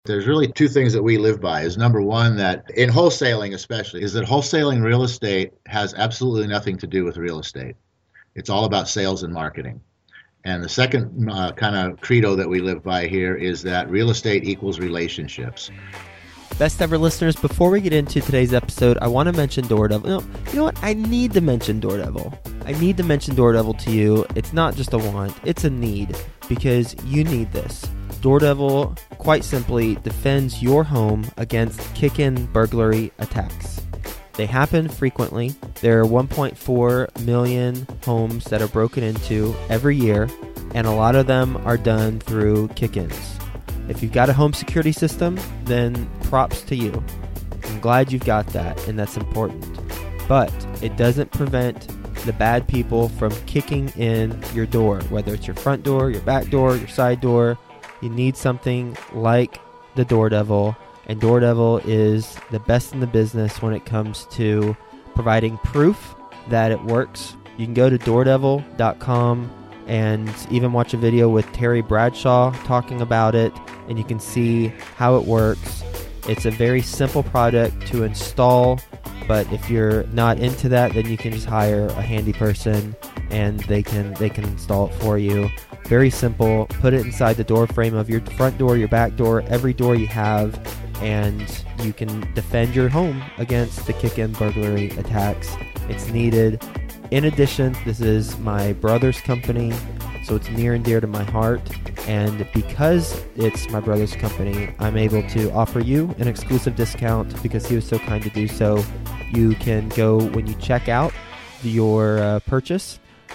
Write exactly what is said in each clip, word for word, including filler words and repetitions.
There's really two things that we live by. Is number one, that in wholesaling especially, is that wholesaling real estate has absolutely nothing to do with real estate. It's all about sales and marketing. And the second uh, kind of credo that we live by here is that real estate equals relationships. Best ever listeners, before we get into today's episode, I want to mention Daredevil. No, you know what? I need to mention Daredevil. I need to mention Daredevil to you. It's not just a want, it's a need, because you need this. Daredevil, quite simply, defends your home against kick-in burglary attacks. They happen frequently. There are one point four million homes that are broken into every year, and a lot of them are done through kick-ins. If you've got a home security system, then props to you. I'm glad you've got that, and that's important. But it doesn't prevent the bad people from kicking in your door, whether it's your front door, your back door, your side door. You need something like the Daredevil, and Daredevil is the best in the business when it comes to providing proof that it works. You can go to daredevil dot com and even watch a video with Terry Bradshaw talking about it, and you can see how it works. It's a very simple product to install, but if you're not into that, then you can just hire a handy person and they can they can install it for you. Very simple. Put it inside the door frame of your front door, your back door, every door you have, and you can defend your home against the kick-in burglary attacks. It's needed. In addition, this is my brother's company, so it's near and dear to my heart. And because it's my brother's company, I'm able to offer you an exclusive discount because he was so kind to do so. You can go, when you check out your uh, purchase,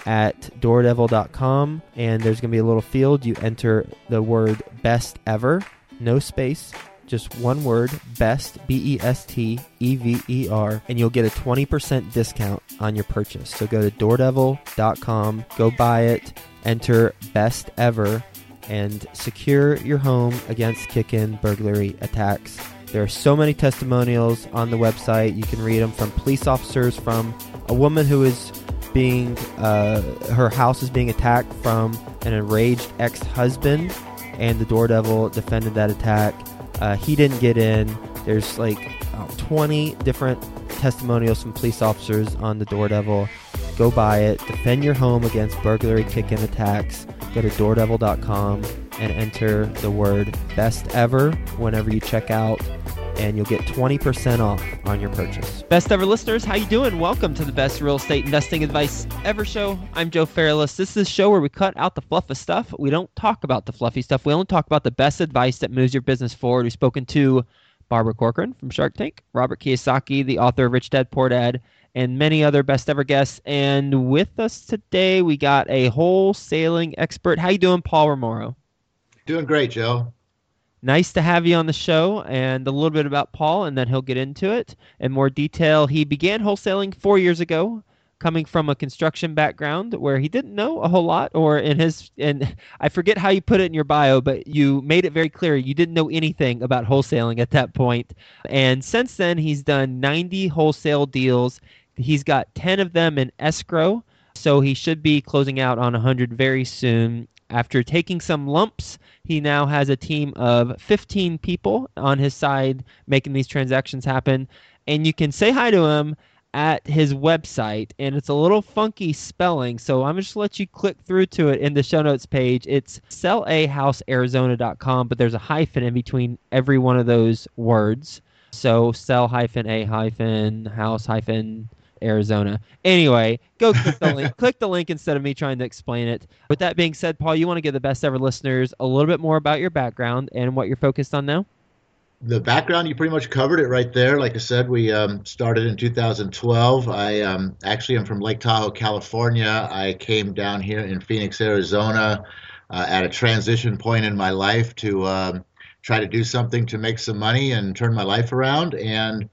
at daredevil dot com, and there's going to be a little field. You enter the word best ever, no space, just one word, best, B E S T E V E R, and you'll get a twenty percent discount on your purchase. So go to daredevil dot com, go buy it, enter best ever, and secure your home against kick-in burglary attacks. There are so many testimonials on the website. You can read them from police officers, from a woman who is being, uh, her house is being attacked from an enraged ex-husband, and the Daredevil defended that attack. Uh, he didn't get in. There's like uh, twenty different testimonials from police officers on the Daredevil. Go buy it. Defend your home against burglary kick-in attacks. Go to daredevil dot com and enter the word best ever whenever you check out, and you'll get twenty percent off on your purchase. Best ever listeners, how you doing? Welcome to the best real estate investing advice ever show. I'm Joe Fairless. This is a show where we cut out the fluff of stuff. We don't talk about the fluffy stuff. We only talk about the best advice that moves your business forward. We've spoken to Barbara Corcoran from Shark Tank, Robert Kiyosaki, the author of Rich Dad Poor Dad, and many other best ever guests. And with us today, we got a wholesaling expert. How you doing, Paul Romero? Doing great, Joe. Nice to have you on the show, and a little bit about Paul, and then he'll get into it in more detail. He began wholesaling four years ago, coming from a construction background where he didn't know a whole lot, or in his, and I forget how you put it in your bio, but you made it very clear you didn't know anything about wholesaling at that point. And since then, he's done ninety wholesale deals. He's got ten of them in escrow, so he should be closing out on one hundred very soon. After taking some lumps, he now has a team of fifteen people on his side making these transactions happen. And you can say hi to him at his website, and it's a little funky spelling, so I'm just going to let you click through to it in the show notes page. It's sell a house arizona dot com, but there's a hyphen in between every one of those words. So sell hyphen a hyphen house hyphen Arizona. Anyway, go click the link. Click the link instead of me trying to explain it. With that being said, Paul, you want to give the best ever listeners a little bit more about your background and what you're focused on now? The background, you pretty much covered it right there. Like I said, we um, started in two thousand twelve. I um, actually am from Lake Tahoe, California. I came down here in Phoenix, Arizona uh, at a transition point in my life to um, try to do something to make some money and turn my life around. And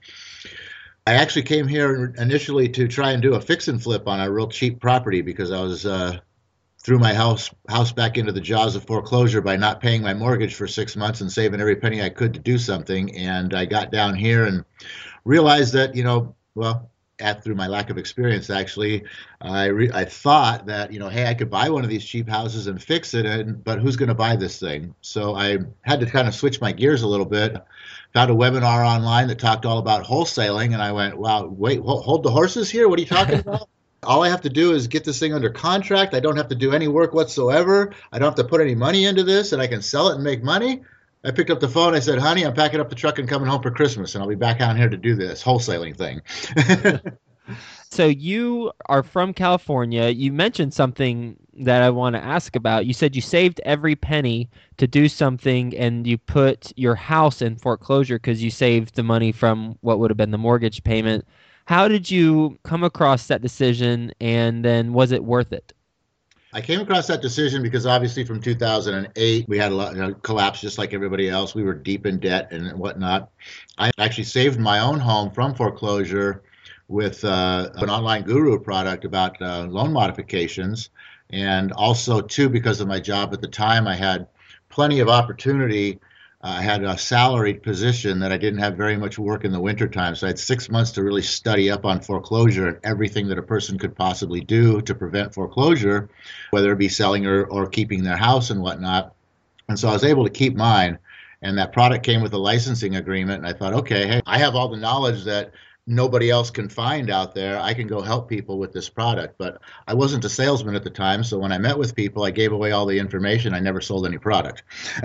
I actually came here initially to try and do a fix and flip on a real cheap property because I was uh, threw my house house back into the jaws of foreclosure by not paying my mortgage for six months and saving every penny I could to do something. And I got down here and realized that, you know, well, at through my lack of experience, actually, I re- I thought that, you know, hey, I could buy one of these cheap houses and fix it, and but who's going to buy this thing? So I had to kind of switch my gears a little bit. Found a webinar online that talked all about wholesaling, and I went, wow, wait, hold, hold the horses here. What are you talking about? All I have to do is get this thing under contract. I don't have to do any work whatsoever. I don't have to put any money into this, and I can sell it and make money. I picked up the phone. I said, honey, I'm packing up the truck and coming home for Christmas, and I'll be back out here to do this wholesaling thing. So you are from California. You mentioned something that I want to ask about. You said you saved every penny to do something, and you put your house in foreclosure because you saved the money from what would have been the mortgage payment. How did you come across that decision, and then was it worth it? I came across that decision because obviously from two thousand eight, we had a lot, you know, collapse just like everybody else. We were deep in debt and whatnot. I actually saved my own home from foreclosure with uh, an online guru product about uh, loan modifications. And also, too, because of my job at the time, I had plenty of opportunity. Uh, I had a salaried position that I didn't have very much work in the wintertime. So I had six months to really study up on foreclosure and everything that a person could possibly do to prevent foreclosure, whether it be selling or, or keeping their house and whatnot. And so I was able to keep mine. And that product came with a licensing agreement. And I thought, okay, hey, I have all the knowledge that nobody else can find out there. I can go help people with this product. But I wasn't a salesman at the time. So when I met with people, I gave away all the information. I never sold any product.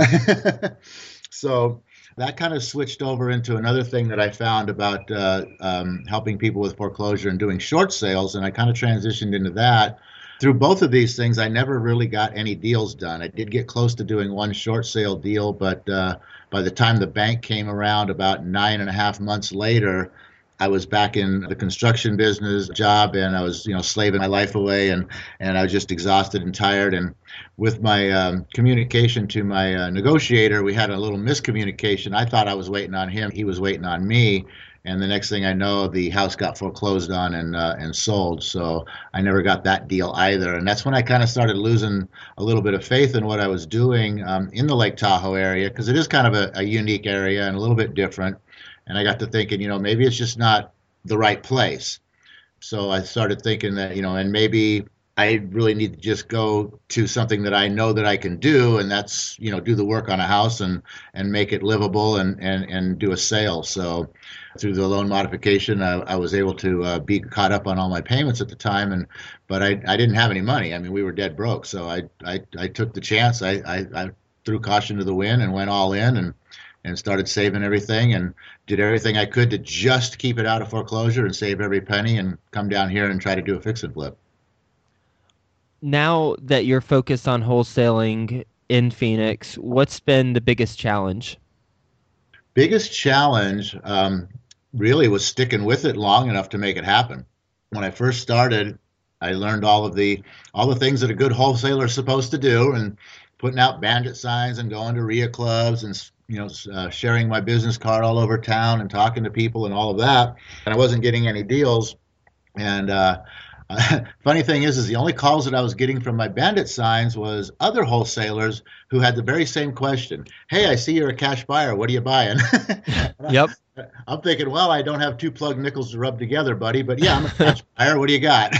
So that kind of switched over into another thing that I found about uh, um, helping people with foreclosure and doing short sales. And I kind of transitioned into that. Through both of these things, I never really got any deals done. I did get close to doing one short sale deal, but uh, by the time the bank came around about nine and a half months later, I was back in the construction business job, and I was, you know, slaving my life away, and and I was just exhausted and tired. And with my um, communication to my uh, negotiator, we had a little miscommunication. I thought I was waiting on him; he was waiting on me. And the next thing I know, the house got foreclosed on and uh, and sold. So I never got that deal either. And that's when I kind of started losing a little bit of faith in what I was doing um, in the Lake Tahoe area, because it is kind of a, a unique area and a little bit different. And I got to thinking, you know, maybe it's just not the right place. So I started thinking that, you know, and maybe I really need to just go to something that I know that I can do, and that's, you know, do the work on a house and and make it livable and and and do a sale. So through the loan modification, I, I was able to uh, be caught up on all my payments at the time, and but I, I didn't have any money. I mean, we were dead broke. So I I, I took the chance. I, I I threw caution to the wind and went all in and and started saving everything and did everything I could to just keep it out of foreclosure and save every penny and come down here and try to do a fix and flip. Now that you're focused on wholesaling in Phoenix, what's been the biggest challenge? Biggest challenge um, really was sticking with it long enough to make it happen. When I first started, I learned all of the all the things that a good wholesaler is supposed to do, and putting out bandit signs and going to R I A clubs and, you know, uh, sharing my business card all over town and talking to people and all of that. And I wasn't getting any deals. And uh, uh, funny thing is, is the only calls that I was getting from my bandit signs was other wholesalers who had the very same question. Hey, I see you're a cash buyer. What are you buying? Yep. I'm thinking, well, I don't have two plug nickels to rub together, buddy, but yeah, I'm a cash buyer. What do you got?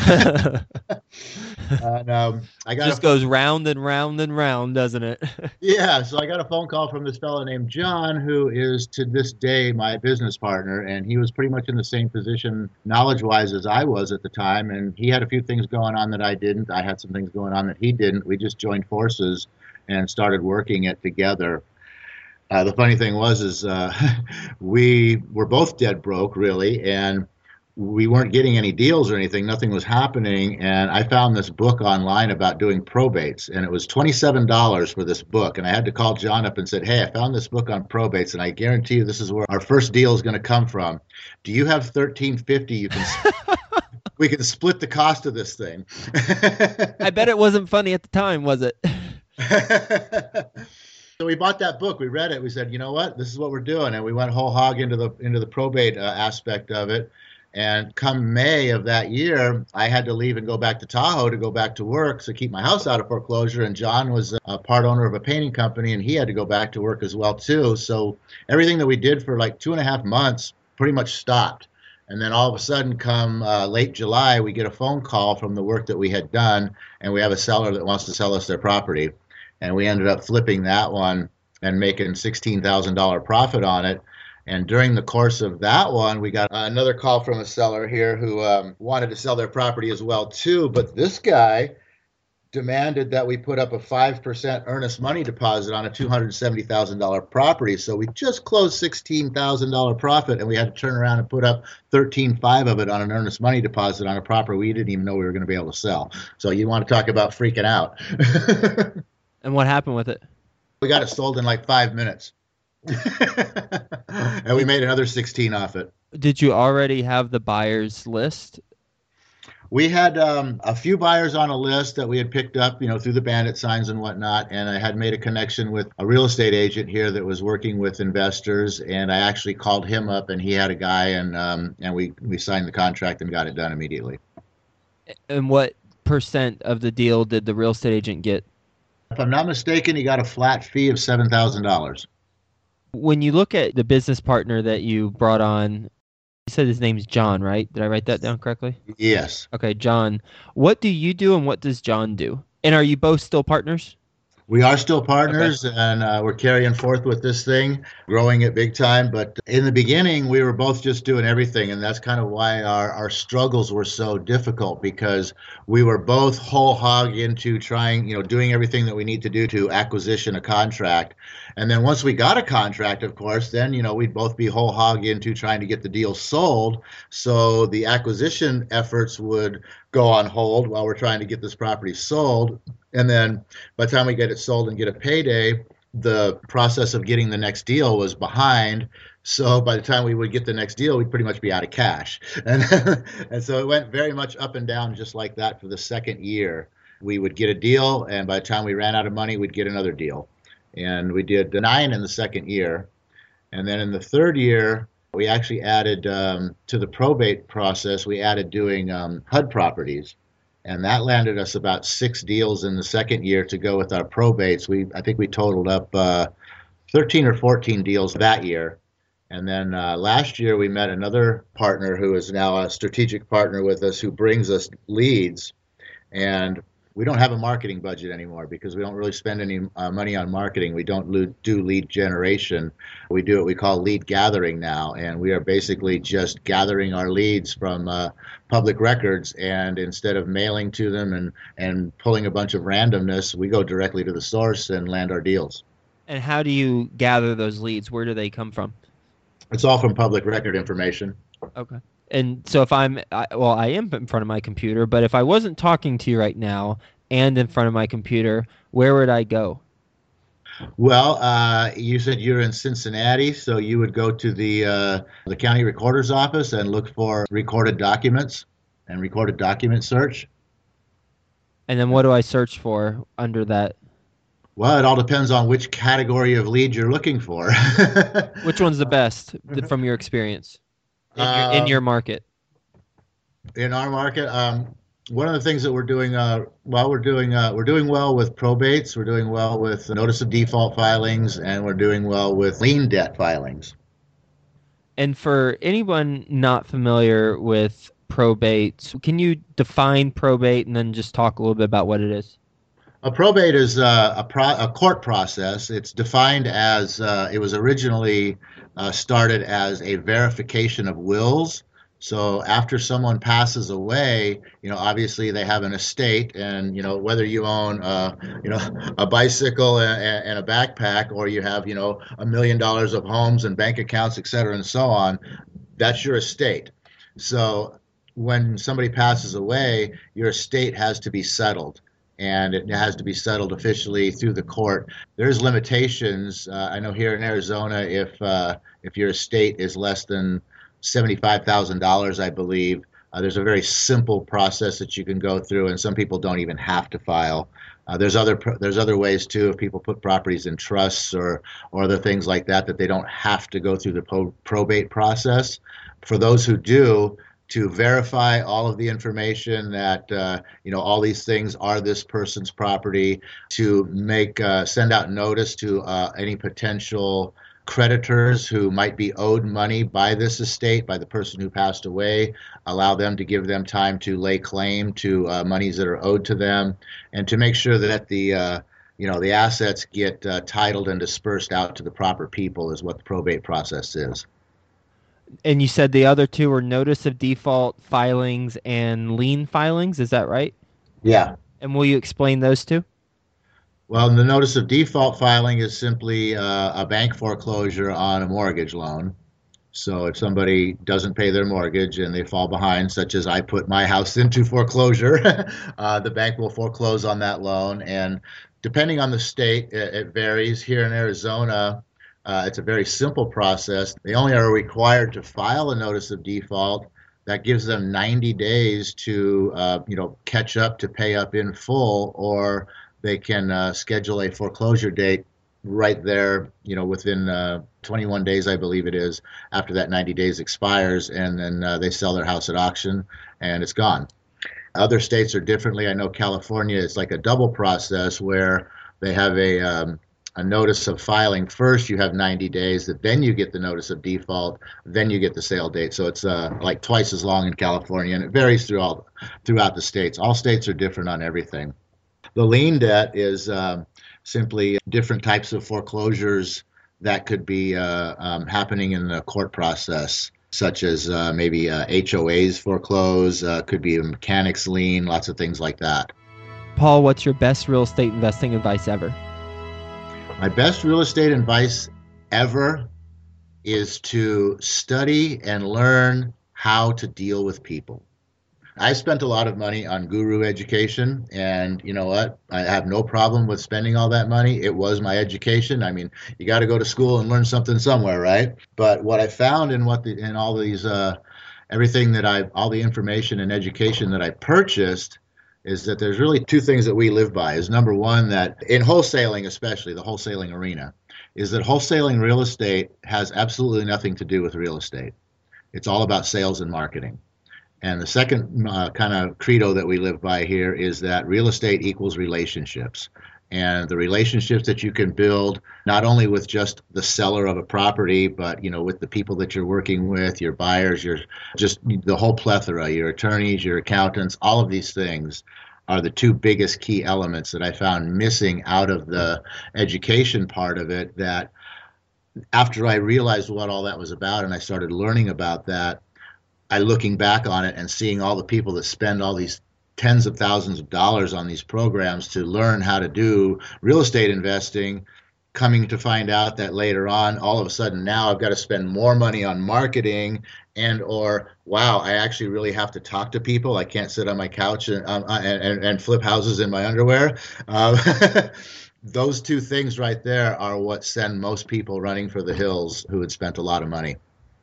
and, um, I got just a, goes round and round and round, doesn't it? Yeah, so I got a phone call from this fellow named John, who is to this day my business partner, and he was pretty much in the same position knowledge-wise as I was at the time, and he had a few things going on that I didn't. I had some things going on that he didn't. We just joined forces and started working it together. Uh, the funny thing was is uh, we were both dead broke, really, and we weren't getting any deals or anything. Nothing was happening, and I found this book online about doing probates, and it was twenty-seven dollars for this book. And I had to call John up and said, hey, I found this book on probates, and I guarantee you this is where our first deal is going to come from. Do you have thirteen fifty? You can we can split the cost of this thing. I bet it wasn't funny at the time, was it? So we bought that book. We read it. We said, you know what? This is what we're doing, and we went whole hog into the into the probate uh, aspect of it. And come May of that year, I had to leave and go back to Tahoe to go back to work to keep my house out of foreclosure. And John was a part owner of a painting company, and he had to go back to work as well too. So everything that we did for like two and a half months pretty much stopped. And then all of a sudden, come uh, late July, we get a phone call from the work that we had done, and we have a seller that wants to sell us their property. And we ended up flipping that one and making sixteen thousand dollars profit on it. And during the course of that one, we got another call from a seller here who um, wanted to sell their property as well too. But this guy demanded that we put up a five percent earnest money deposit on a two hundred seventy thousand dollars property. So we just closed sixteen thousand dollars profit, and we had to turn around and put up thirteen five of it on an earnest money deposit on a property we didn't even know we were going to be able to sell. So you want to talk about freaking out. And what happened with it? We got it sold in like five minutes. And we made another sixteen off it. Did you already have the buyer's list? We had um, a few buyers on a list that we had picked up, you know, through the bandit signs and whatnot. And I had made a connection with a real estate agent here that was working with investors. And I actually called him up, and he had a guy, and um, and we, we signed the contract and got it done immediately. And what percent of the deal did the real estate agent get? If I'm not mistaken, he got a flat fee of seven thousand dollars. When you look at the business partner that you brought on, you said his name's John, right? Did I write that down correctly? Yes. Okay, John. What do you do and what does John do? And are you both still partners? We are still partners, Okay. and uh, we're carrying forth with this thing, growing it big time. But in the beginning, we were both just doing everything, and that's kind of why our, our struggles were so difficult, because we were both whole hog into trying, you know, doing everything that we need to do to acquisition a contract. And then once we got a contract, of course, then, you know, we'd both be whole hog into trying to get the deal sold. So the acquisition efforts would go on hold while we're trying to get this property sold. And then by the time we get it sold and get a payday, the process of getting the next deal was behind. So by the time we would get the next deal, we'd pretty much be out of cash. And, and so it went very much up and down just like that for the second year. We would get a deal, and by the time we ran out of money, we'd get another deal. And we did nine in the second year. And then in the third year, we actually added um, to the probate process, we added doing um, H U D properties. And that landed us about six deals in the second year to go with our probates. We, I think we totaled up uh, thirteen or fourteen deals that year. And then uh, last year we met another partner who is now a strategic partner with us, who brings us leads. And we don't have a marketing budget anymore because we don't really spend any uh, money on marketing. We don't lo- do lead generation. We do what we call lead gathering now, and we are basically just gathering our leads from uh, public records, and instead of mailing to them and, and pulling a bunch of randomness, we go directly to the source and land our deals. And how do you gather those leads? Where do they come from? It's all from public record information. Okay. And so if I'm, I, well, I am in front of my computer, but if I wasn't talking to you right now and in front of my computer, where would I go? Well, uh, you said you're in Cincinnati, so you would go to the uh, the county recorder's office and look for recorded documents and recorded document search. And then what do I search for under that? Well, it all depends on which category of lead you're looking for. Which one's the best th- from your experience in your, in your market? In our market, um, one of the things that we're doing, uh, well, we're doing uh, we're doing well with probates. We're doing well with notice of default filings, and we're doing well with lien debt filings. And for anyone not familiar with probate, can you define probate and then just talk a little bit about what it is? A probate is uh, a, pro- a court process. It's defined as, uh, it was originally uh, started as a verification of wills. So after someone passes away, you know, obviously they have an estate, and, you know, whether you own, uh, you know, a bicycle and, and a backpack, or you have, you know, a million dollars of homes and bank accounts, et cetera, and so on, that's your estate. So when somebody passes away, your estate has to be settled, and it has to be settled officially through the court. There's limitations. Uh, I know here in Arizona, if uh, if your estate is less than seventy-five thousand dollars, I believe, uh, there's a very simple process that you can go through, and some people don't even have to file. Uh, there's other there's other ways too. If people put properties in trusts or or other things like that, that they don't have to go through the pro- probate process. For those who do, to verify all of the information that, uh, you know, all these things are this person's property, to make, uh, send out notice to uh, any potential creditors who might be owed money by this estate, by the person who passed away, allow them to give them time to lay claim to uh, monies that are owed to them, and to make sure that the uh, you know the assets get uh, titled and dispersed out to the proper people is what the probate process is. And you said the other two were notice of default filings and lien filings. Is that right? Yeah. And will you explain those two? Well, the notice of default filing is simply uh, a bank foreclosure on a mortgage loan. So if somebody doesn't pay their mortgage and they fall behind, such as I put my house into foreclosure, uh, the bank will foreclose on that loan. And depending on the state, it, it varies. Here in Arizona, uh, it's a very simple process. They only are required to file a notice of default. That gives them ninety days to, uh, you know, catch up, to pay up in full, or they can uh, schedule a foreclosure date right there, you know, within uh, twenty-one days, I believe it is, after that ninety days expires, and then uh, they sell their house at auction and it's gone. Other states are differently. I know California is like a double process where they have a, um, a notice of filing first, you have ninety days, then you get the notice of default, then you get the sale date. So it's uh, like twice as long in California, and it varies throughout, throughout the states. All states are different on everything. The lien debt is um, simply different types of foreclosures that could be uh, um, happening in the court process, such as uh, maybe uh, H O As foreclose, uh, could be a mechanics lien, lots of things like that. Paul, what's your best real estate investing advice ever? My best real estate advice ever is to study and learn how to deal with people. I spent a lot of money on guru education, and you know what? I have no problem with spending all that money. It was my education. I mean, you got to go to school and learn something somewhere, right? But what I found in what the in all these uh, everything that I all the information and education that I purchased is that there's really two things that we live by. Is number one, that in wholesaling, especially the wholesaling arena, is that wholesaling real estate has absolutely nothing to do with real estate. It's all about sales and marketing. And the second uh, kind of credo that we live by here is that real estate equals relationships. And the relationships that you can build, not only with just the seller of a property, but you know, with the people that you're working with, your buyers, your just the whole plethora, your attorneys, your accountants, all of these things are the two biggest key elements that I found missing out of the education part of it. That after I realized what all that was about and I started learning about that, I looking back on it and seeing all the people that spend all these tens of thousands of dollars on these programs to learn how to do real estate investing, coming to find out that later on, all of a sudden now I've got to spend more money on marketing, and or, wow, I actually really have to talk to people. I can't sit on my couch and, um, and, and, and flip houses in my underwear. Uh, those two things right there are what send most people running for the hills who had spent a lot of money.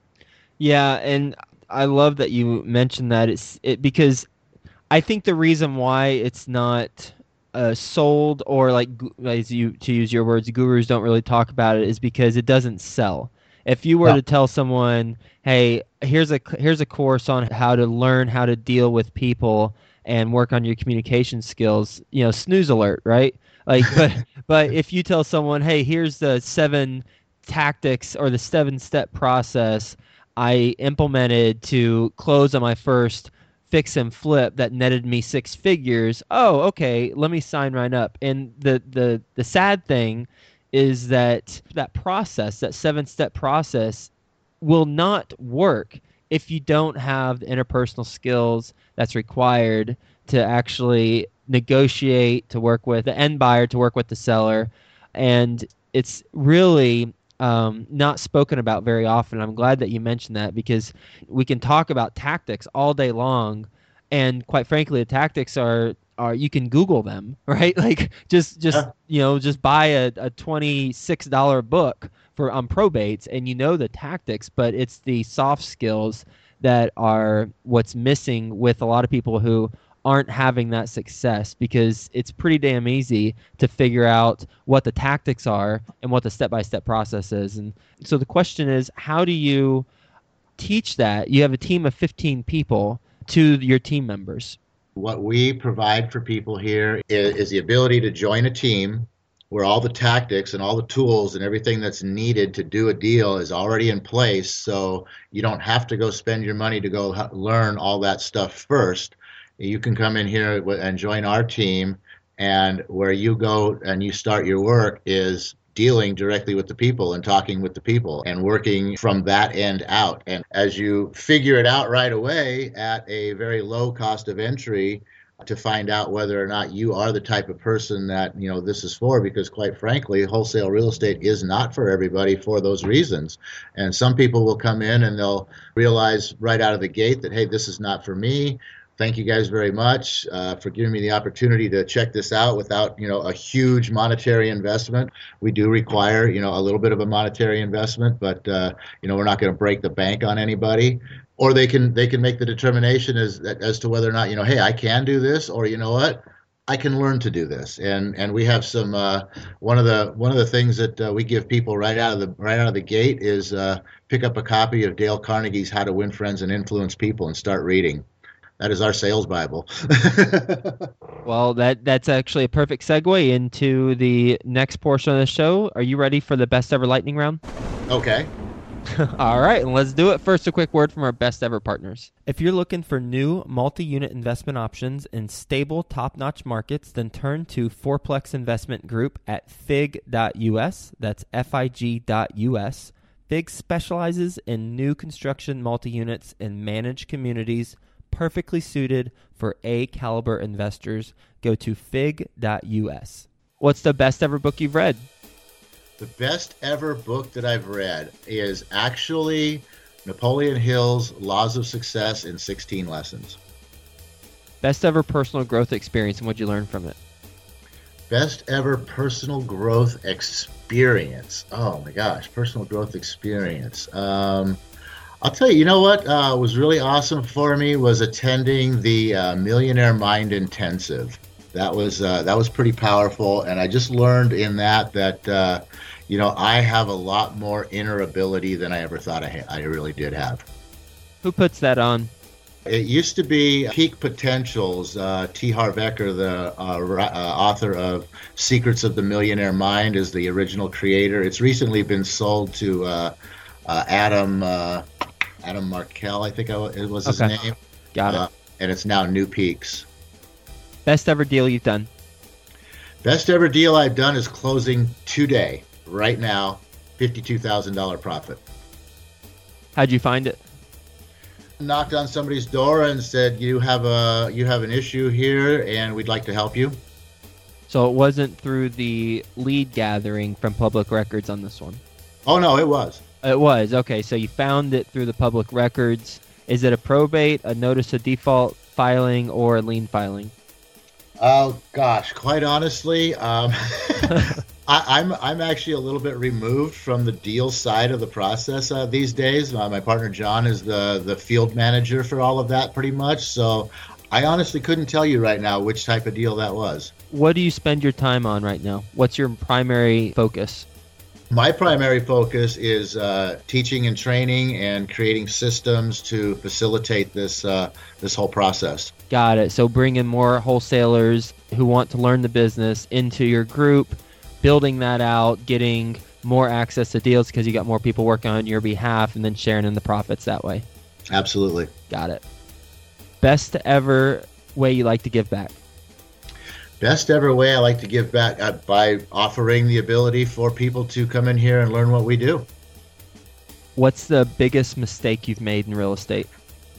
Yeah, and I love that you mentioned that. It's it because I think the reason why it's not uh, sold, or like as you to use your words, gurus don't really talk about it, is because it doesn't sell. If you were Yeah. to tell someone, "Hey, here's a here's a course on how to learn how to deal with people and work on your communication skills," you know, snooze alert, right? Like, but but if you tell someone, "Hey, here's the seven tactics or the seven step process I implemented to close on my first fix and flip that netted me six figures." Oh, okay, let me sign right up. And the the the sad thing is that that process, that seven-step process, will not work if you don't have the interpersonal skills that's required to actually negotiate, to work with the end buyer, to work with the seller. And it's really um, not spoken about very often. I'm glad that you mentioned that, because we can talk about tactics all day long, and quite frankly, the tactics are are you can Google them, right? Like just just Yeah. you know just buy a, a twenty-six dollar book for on probates, and you know the tactics, but it's the soft skills that are what's missing with a lot of people who aren't having that success, because it's pretty damn easy to figure out what the tactics are and what the step-by-step process is. And so the question is, how do you teach that? You have a team of fifteen people to your team members. What we provide for people here is, is the ability to join a team where all the tactics and all the tools and everything that's needed to do a deal is already in place. So you don't have to go spend your money to go h- learn all that stuff first. You can come in here and join our team, and where you go and you start your work is dealing directly with the people and talking with the people and working from that end out. And as you figure it out right away at a very low cost of entry, to find out whether or not you are the type of person that, you know, this is for, because quite frankly, wholesale real estate is not for everybody for those reasons. And some people will come in and they'll realize right out of the gate that, hey, this is not for me. Thank you guys very much uh, for giving me the opportunity to check this out without, you know, a huge monetary investment. We do require, you know, a little bit of a monetary investment, but, uh, you know, we're not going to break the bank on anybody. Or they can they can make the determination as as to whether or not, you know, hey, I can do this, or you know what, I can learn to do this. And and we have some uh, one of the one of the things that uh, we give people right out of the right out of the gate is uh, pick up a copy of Dale Carnegie's How to Win Friends and Influence People and start reading. That is our sales Bible. Well, that that's actually a perfect segue into the next portion of the show. Are you ready for the best ever lightning round? Okay. All right, and let's do it. First, a quick word from our best ever partners. If you're looking for new multi-unit investment options in stable, top-notch markets, then turn to Fourplex Investment Group at fig dot U S. That's F I G dot U S. Fig specializes in new construction multi-units in managed communities, perfectly suited for A-caliber investors. Go to fig dot U S. What's the best ever book you've read? The best ever book that I've read is actually Napoleon Hill's Laws of Success in sixteen Lessons. Best ever personal growth experience, and what'd you learn from it? Best ever personal growth experience. Oh my gosh, personal growth experience. Um, I'll tell you, you know what uh, was really awesome for me was attending the uh, Millionaire Mind Intensive. That was uh, that was pretty powerful, and I just learned in that that uh, you know, I have a lot more inner ability than I ever thought I ha- I really did have. Who puts that on? It used to be Peak Potentials. Uh, T. Harv Eker, the uh, uh, author of Secrets of the Millionaire Mind, is the original creator. It's recently been sold to uh, uh, Adam uh, Adam Markel, I think I, it was his okay. name. Got it. Uh, and it's now New Peaks. Best ever deal you've done? Best ever deal I've done is closing today, right now, fifty-two thousand dollars profit. How'd you find it? Knocked on somebody's door and said, you have a you have an issue here and we'd like to help you. So it wasn't through the lead gathering from public records on this one? Oh, no, it was. It was. Okay, so you found it through the public records. Is it a probate, a notice of default filing, or a lien filing? Oh gosh, quite honestly, um, I, I'm I'm actually a little bit removed from the deal side of the process uh, these days. Uh, my partner John is the the field manager for all of that, pretty much. So I honestly couldn't tell you right now which type of deal that was. What do you spend your time on right now? What's your primary focus? My primary focus is uh, teaching and training and creating systems to facilitate this uh, this whole process. Got it. So bringing more wholesalers who want to learn the business into your group, building that out, getting more access to deals because you got more people working on your behalf, and then sharing in the profits that way. Absolutely. Got it. Best ever way you like to give back? Best ever way I like to give back uh, by offering the ability for people to come in here and learn what we do. What's the biggest mistake you've made in real estate?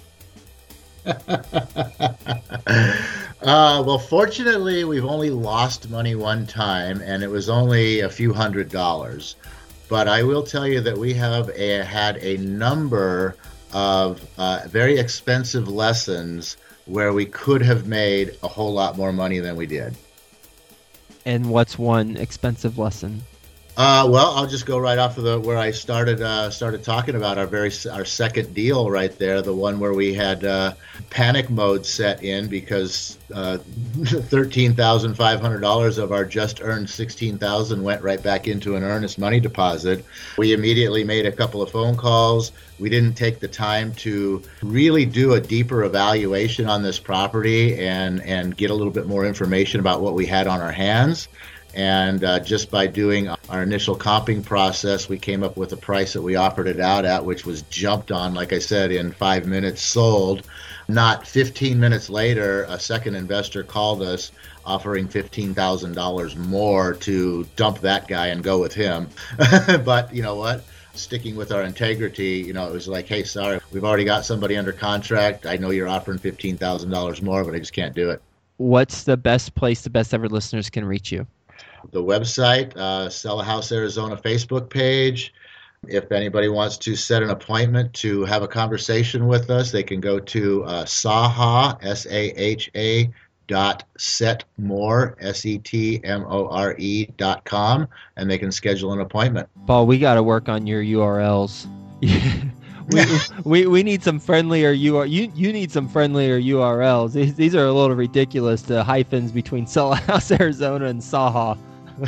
uh, well, fortunately, we've only lost money one time, and it was only a few hundred dollars. But I will tell you that we have a, had a number of uh, very expensive lessons where we could have made a whole lot more money than we did. And what's one expensive lesson? Uh, well, I'll just go right off of the where I started uh, started talking about our very our second deal right there, the one where we had uh, panic mode set in because uh, thirteen thousand five hundred dollars of our just earned sixteen thousand went right back into an earnest money deposit. We immediately made a couple of phone calls. We didn't take the time to really do a deeper evaluation on this property and and get a little bit more information about what we had on our hands. And uh, just by doing our initial comping process, we came up with a price that we offered it out at, which was jumped on, like I said, in five minutes, sold. Not fifteen minutes later, a second investor called us offering fifteen thousand dollars more to dump that guy and go with him. But you know what? Sticking with our integrity, you know, it was like, hey, sorry, we've already got somebody under contract. I know you're offering fifteen thousand dollars more, but I just can't do it. What's the best place the Best Ever listeners can reach you? The website, uh, Sell a House Arizona Facebook page. If anybody wants to set an appointment to have a conversation with us, they can go to uh, Saha, S A H A, dot setmore, S E T M O R E dot com, and they can schedule an appointment. Paul, we got to work on your U R Ls. we, we we need some friendlier U R you you need some friendlier U R Ls. These, these are a little ridiculous. The hyphens between Sell a House Arizona and Saha.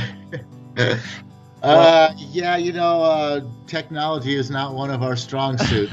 uh, yeah, you know, uh, technology is not one of our strong suits.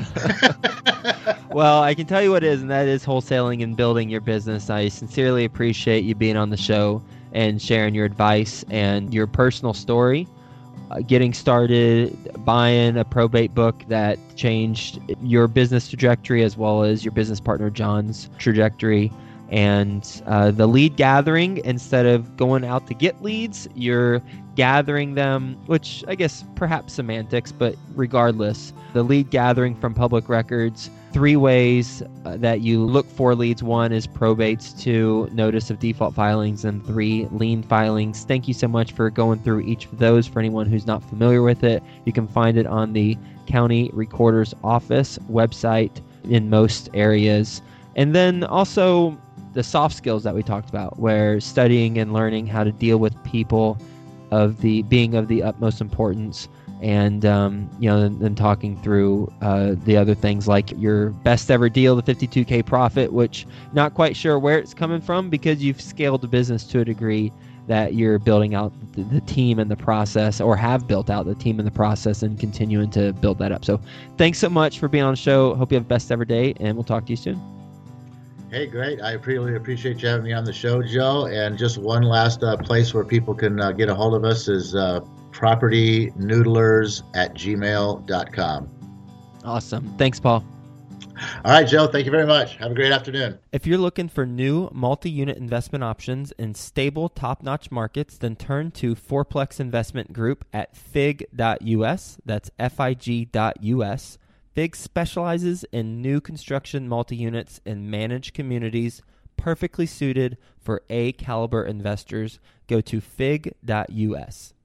Well, I can tell you what it is, and that is wholesaling and building your business. I sincerely appreciate you being on the show and sharing your advice and your personal story. Uh, getting started, buying a probate book that changed your business trajectory as well as your business partner John's trajectory, and uh, the lead gathering. Instead of going out to get leads, you're gathering them, which I guess perhaps semantics, but regardless, the lead gathering from public records. Three ways uh, that you look for leads. One is probates, two, notice of default filings, and three, lien filings. Thank you so much for going through each of those. For anyone who's not familiar with it, you can find it on the County Recorder's Office website in most areas. And then also the soft skills that we talked about, where studying and learning how to deal with people of the being of the utmost importance. And, um, you know, then, then talking through uh, the other things like your best ever deal, the fifty-two K profit, which not quite sure where it's coming from because you've scaled the business to a degree that you're building out the, the team and the process, or have built out the team and the process and continuing to build that up. So thanks so much for being on the show. Hope you have the best ever day, and we'll talk to you soon. Hey, great. I really appreciate you having me on the show, Joe. And just one last uh, place where people can uh, get a hold of us is uh, propertynoodlers at gmail dot com. Awesome. Thanks, Paul. All right, Joe. Thank you very much. Have a great afternoon. If you're looking for new multi-unit investment options in stable, top-notch markets, then turn to Fourplex Investment Group at fig dot U S. That's F I G dot U S. Fig specializes in new construction multi-units in managed communities, perfectly suited for A-caliber investors. Go to fig dot U S.